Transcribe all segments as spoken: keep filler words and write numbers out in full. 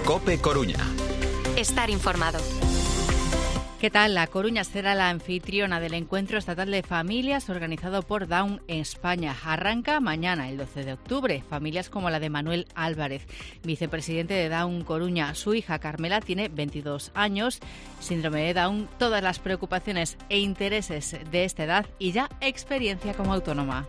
COPE Coruña. Estar informado. ¿Qué tal? La Coruña será la anfitriona del Encuentro Estatal de Familias organizado por Down en España. Arranca mañana, el doce de octubre. Familias como la de Manuel Álvarez, vicepresidente de Down Coruña. Su hija Carmela tiene veintidós años, síndrome de Down, todas las preocupaciones e intereses de esta edad y ya experiencia como autónoma.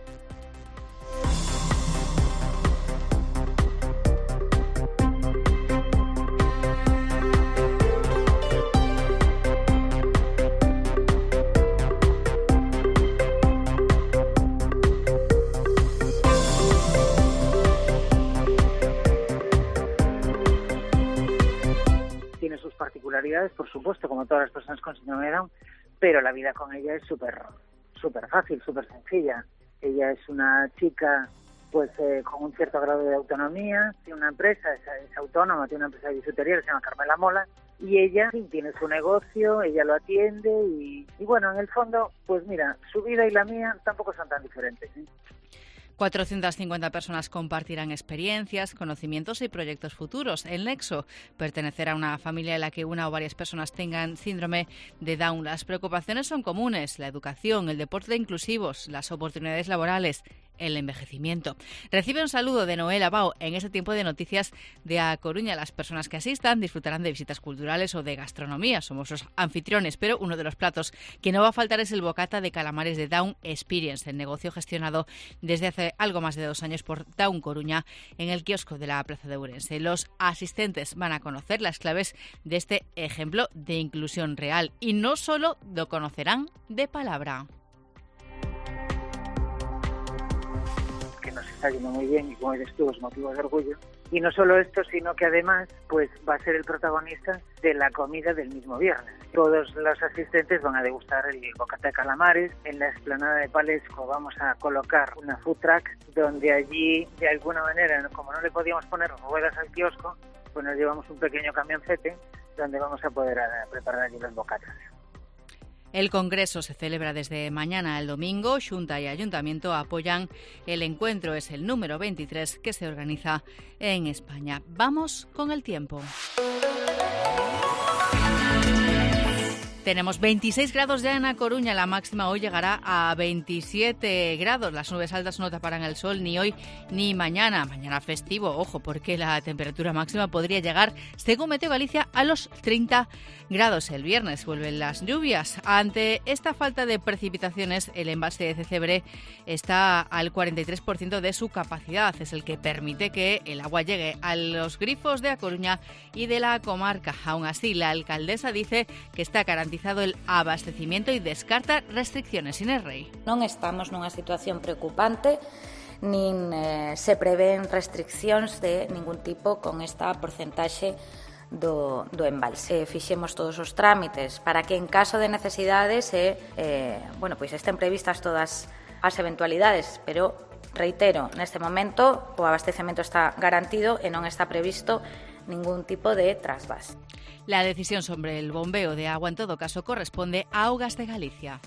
Tiene sus particularidades, por supuesto, como todas las personas con síndrome de Down, pero la vida con ella es súper súper fácil, súper sencilla. Ella es una chica pues eh, con un cierto grado de autonomía, tiene una empresa, es, es autónoma, tiene una empresa de bisutería que se llama Carmela Mola, y ella sí, tiene su negocio, ella lo atiende y, y bueno, en el fondo, pues mira, su vida y la mía tampoco son tan diferentes, ¿eh? cuatrocientas cincuenta personas compartirán experiencias, conocimientos y proyectos futuros. El nexo, pertenecer a una familia en la que una o varias personas tengan síndrome de Down. Las preocupaciones son comunes: la educación, el deporte inclusivos, las oportunidades laborales, el envejecimiento. Recibe un saludo de Noel Abao en este tiempo de noticias de A Coruña. Las personas que asistan disfrutarán de visitas culturales o de gastronomía. Somos los anfitriones, pero uno de los platos que no va a faltar es el bocata de calamares de Down Experience, el negocio gestionado desde hace algo más de dos años por Down Coruña en el kiosco de la Plaza de Ourense. Los asistentes van a conocer las claves de este ejemplo de inclusión real y no solo lo conocerán de palabra. Nos está yendo muy bien y, como dices tú, es motivo de orgullo. Y no solo esto, sino que además pues va a ser el protagonista de la comida del mismo viernes. Todos los asistentes van a degustar el bocata de calamares. En la explanada de Palesco vamos a colocar una food truck donde allí, de alguna manera, como no le podíamos poner ruedas al kiosco, pues nos llevamos un pequeño camioncete donde vamos a poder a, preparar allí los bocatas. El Congreso se celebra desde mañana al domingo. Xunta y Ayuntamiento apoyan el encuentro. Es el número veintitrés que se organiza en España. Vamos con el tiempo. Tenemos veintiséis grados ya en A Coruña, la máxima hoy llegará a veintisiete grados. Las nubes altas no taparán el sol ni hoy ni mañana. Mañana festivo, ojo, porque la temperatura máxima podría llegar, según Meteo Galicia, a los treinta grados. El viernes vuelven las lluvias. Ante esta falta de precipitaciones, el embalse de Cecebre está al cuarenta y tres por ciento de su capacidad. Es el que permite que el agua llegue a los grifos de A Coruña y de la comarca. Aún así, la alcaldesa dice que está garantizado el abastecimiento y descarta restricciones. Inés Rey. Non estamos nunha situación preocupante, nin eh, se prevén restriccións de ningún tipo con esta porcentaxe do, do embalse. Eh, fixemos todos os trámites para que en caso de necesidades eh, eh, bueno, pois estén previstas todas as eventualidades, pero reitero, neste momento o abastecemento está garantido e non está previsto ningún tipo de trasvase. La decisión sobre el bombeo de agua, en todo caso, corresponde a Augas de Galicia.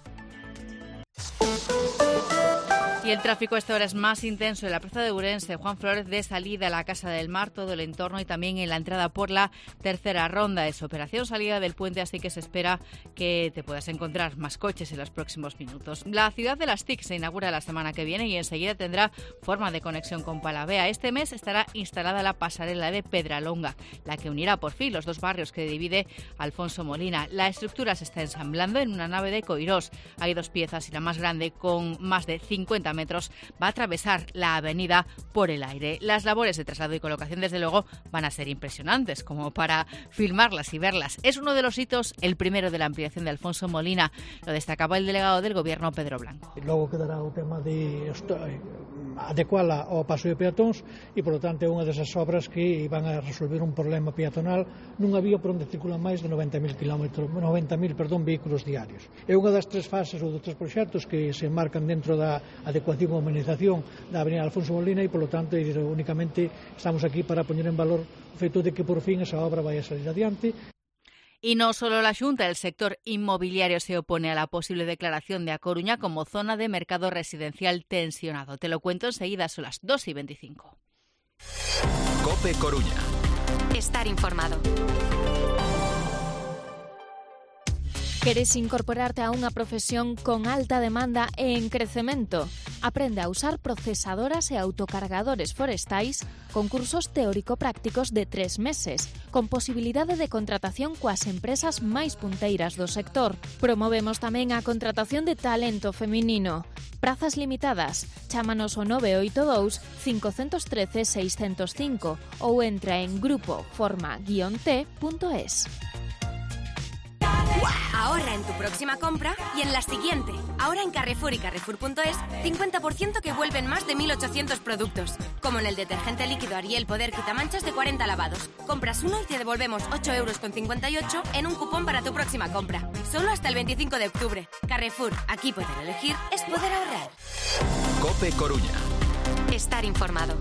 Y el tráfico a esta hora es más intenso en la Plaza de Ourense. Juan Flores, de salida a la Casa del Mar, todo el entorno y también en la entrada por la tercera ronda. Es operación salida del puente, así que se espera que te puedas encontrar más coches en los próximos minutos. La ciudad de las T I C se inaugura la semana que viene y enseguida tendrá forma de conexión con Palavea. Este mes estará instalada la pasarela de Pedralonga, la que unirá por fin los dos barrios que divide Alfonso Molina. La estructura se está ensamblando en una nave de Coirós. Hay dos piezas y la más grande, con más de cincuenta metros, va a atravesar la avenida por el aire. Las labores de traslado y colocación, desde luego, van a ser impresionantes, como para filmarlas y verlas. Es uno de los hitos, el primero de la ampliación de Alfonso Molina. Lo destacaba el delegado del Gobierno, Pedro Blanco. Logo quedará o tema de adecuala ao paso de peatóns e, por lo tanto, é unha desas obras que van a resolver un problema peatonal nunha vía por onde circulan máis de noventa mil kilómetros, noventa mil, perdón, vehículos diarios. É unha das tres fases ou dos tres proxectos que se enmarcan dentro da adecuación ou humanización da avenida Alfonso Molina e, por lo tanto, únicamente estamos aquí para poñer en valor o feito de que por fin esa obra vai a salir adiante. Y no solo la Xunta, el sector inmobiliario se opone a la posible declaración de A Coruña como zona de mercado residencial tensionado. Te lo cuento enseguida, son las dos y veinticinco. COPE Coruña. Estar informado. Queres incorporarte a unha profesión con alta demanda e en crecemento? Aprende a usar procesadoras e autocargadores forestais con cursos teórico-prácticos de tres meses, con posibilidade de contratación coas empresas máis punteiras do sector. Promovemos tamén a contratación de talento feminino. Prazas limitadas. Chámanos ao nove oito dous, cinco un tres, seis cero cinco ou entra en grupo forma guion t punto es. Ahorra en tu próxima compra y en la siguiente. Ahora en Carrefour y Carrefour punto es, cincuenta por ciento que vuelven más de mil ochocientos productos. Como en el detergente líquido Ariel Poder Quitamanchas de cuarenta lavados. Compras uno y te devolvemos ocho euros con cincuenta y ocho en un cupón para tu próxima compra. Solo hasta el veinticinco de octubre. Carrefour, aquí poder elegir es poder ahorrar. COPE Coruña. Estar informado.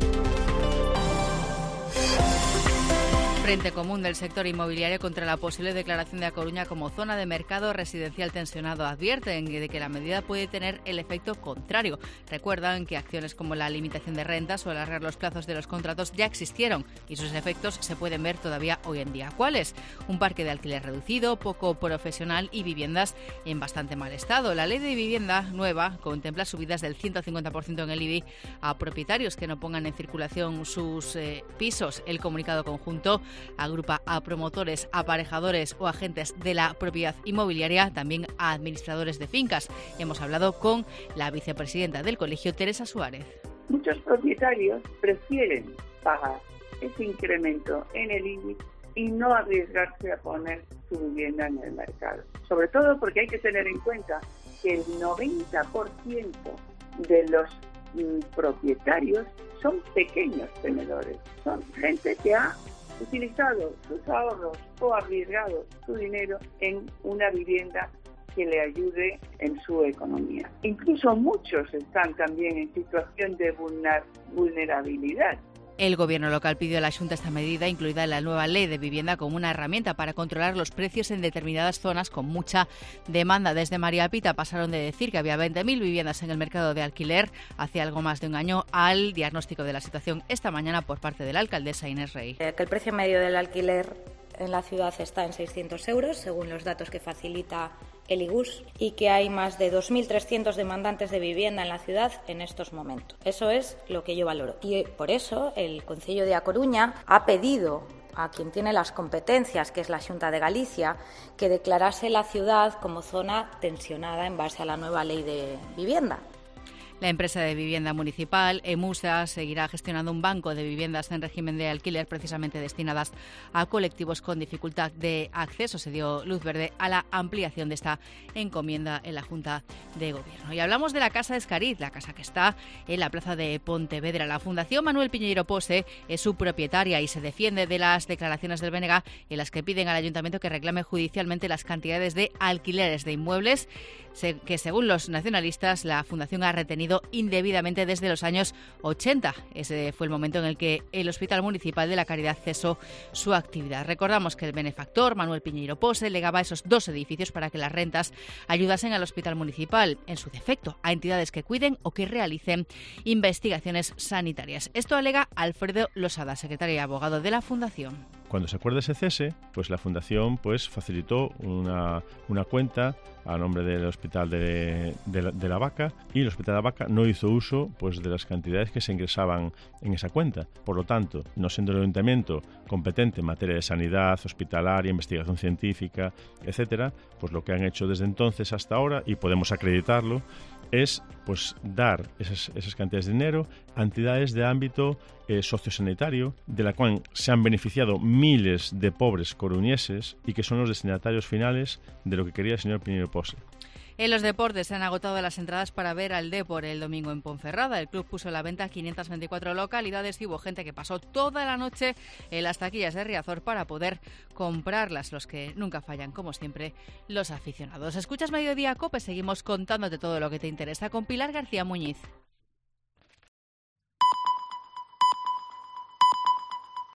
Frente Común del sector inmobiliario contra la posible declaración de A Coruña como zona de mercado residencial tensionado advierten de que la medida puede tener el efecto contrario. Recuerdan que acciones como la limitación de rentas o alargar los plazos de los contratos ya existieron y sus efectos se pueden ver todavía hoy en día. ¿Cuáles? Un parque de alquiler reducido, poco profesional y viviendas en bastante mal estado. La ley de vivienda nueva contempla subidas del ciento cincuenta por ciento en el I B I a propietarios que no pongan en circulación sus eh, pisos. El comunicado conjunto agrupa a promotores, aparejadores o agentes de la propiedad inmobiliaria, también a administradores de fincas. Hemos hablado con la vicepresidenta del colegio, Teresa Suárez. Muchos propietarios prefieren pagar ese incremento en el I B I y no arriesgarse a poner su vivienda en el mercado. Sobre todo porque hay que tener en cuenta que el noventa por ciento de los mm, propietarios son pequeños tenedores, son gente que ha utilizado sus ahorros o arriesgado su dinero en una vivienda que le ayude en su economía. Incluso muchos están también en situación de vulnerabilidad. El Gobierno local pidió a la Xunta esta medida, incluida en la nueva ley de vivienda, como una herramienta para controlar los precios en determinadas zonas con mucha demanda. Desde María Pita pasaron de decir que había veinte mil viviendas en el mercado de alquiler hace algo más de un año al diagnóstico de la situación esta mañana por parte de la alcaldesa Inés Rey. Que el precio medio del alquiler en la ciudad está en seiscientos euros, según los datos que facilita el I G U S, y que hay más de dos mil trescientos demandantes de vivienda en la ciudad en estos momentos. Eso es lo que yo valoro. Y por eso el Concello de A Coruña ha pedido a quien tiene las competencias, que es la Xunta de Galicia, que declarase la ciudad como zona tensionada en base a la nueva ley de vivienda. La empresa de vivienda municipal, EMUSA, seguirá gestionando un banco de viviendas en régimen de alquiler precisamente destinadas a colectivos con dificultad de acceso. Se dio luz verde a la ampliación de esta encomienda en la Junta de Gobierno. Y hablamos de la Casa de Escariz, la casa que está en la plaza de Pontevedra. La Fundación Manuel Piñeiro Pose es su propietaria y se defiende de las declaraciones del B N G en las que piden al Ayuntamiento que reclame judicialmente las cantidades de alquileres de inmuebles que, según los nacionalistas, la Fundación ha retenido indebidamente desde los años ochenta. Ese fue el momento en el que el Hospital Municipal de la Caridad cesó su actividad. Recordamos que el benefactor Manuel Piñeiro Pose legaba esos dos edificios para que las rentas ayudasen al Hospital Municipal, en su defecto, a entidades que cuiden o que realicen investigaciones sanitarias. Esto alega Alfredo Losada, secretario y abogado de la Fundación. Cuando se acuerda ese cese, pues la Fundación pues facilitó una, una cuenta a nombre del Hospital de, de, la, de la Vaca, y el Hospital de la Vaca no hizo uso pues de las cantidades que se ingresaban en esa cuenta. Por lo tanto, no siendo el Ayuntamiento competente en materia de sanidad, hospitalaria, investigación científica, etcétera, pues lo que han hecho desde entonces hasta ahora, y podemos acreditarlo, es pues dar esas, esas cantidades de dinero a entidades de ámbito eh, sociosanitario, de la cual se han beneficiado miles de pobres coruñeses y que son los destinatarios finales de lo que quería el señor Piñeiro Pose. En los deportes se han agotado las entradas para ver al Depor el domingo en Ponferrada. El club puso a la venta quinientas veinticuatro localidades y hubo gente que pasó toda la noche en las taquillas de Riazor para poder comprarlas. Los que nunca fallan, como siempre, los aficionados. Escuchas Mediodía COPE, seguimos contándote todo lo que te interesa con Pilar García Muñiz.